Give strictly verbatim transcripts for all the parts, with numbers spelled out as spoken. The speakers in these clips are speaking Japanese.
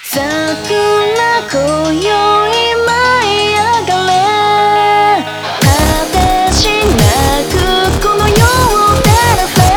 今宵舞い上がれ果てしなくこの世を照らせ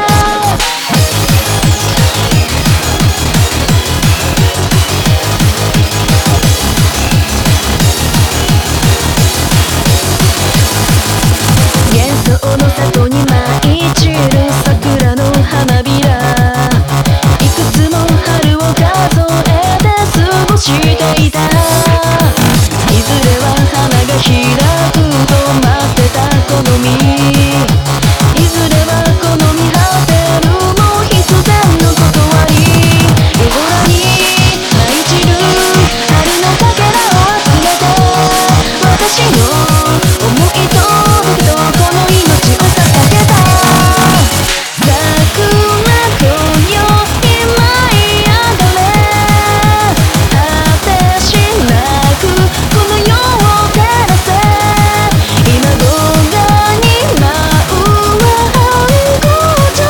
幻想の里に舞い散る桜の花びらいくつも春を数えて過ごしていたいずれは花が開くと待ってたこの実いずれはこの実果てるもう必然の断り夜空に舞い散る春のかけらを集めて私の想いと時とこの命を捧げた桜今宵舞い上がれ果てしなくこの世を照らせ今動画に舞うは愛工場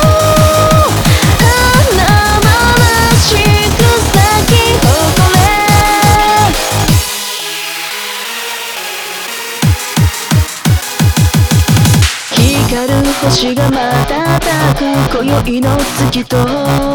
華々しく咲き誇れ光る星が瞬く今宵の月と佇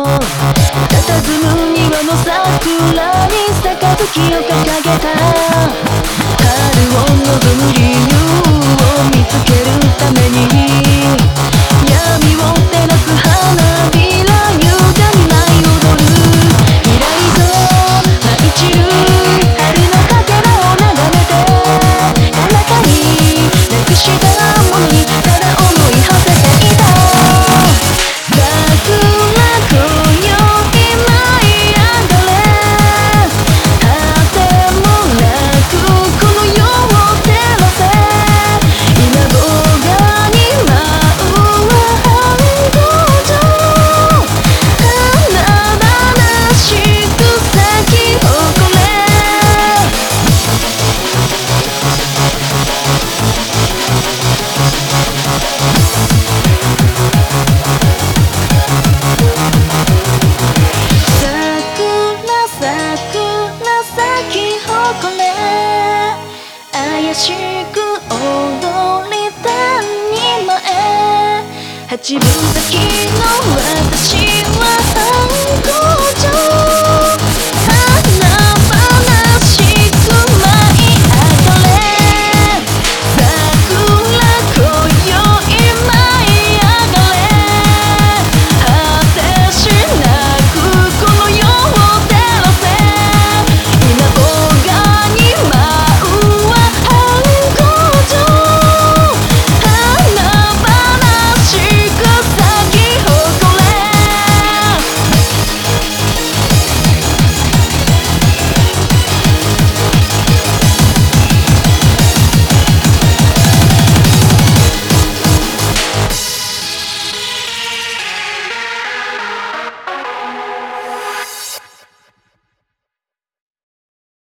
む庭の桜に杯を掲げた春を望む理由を見つけるために闇を照らす花びら優雅に舞い踊るひらりと舞い散る春のかけらを眺めて彼方になくしたものにただ思い馳せていた桜今宵舞い上がれ果てもなくこの世を照らせ今動画に舞うは愛工場華々しく咲き誇れ怪しく踊り谷間へ八分咲き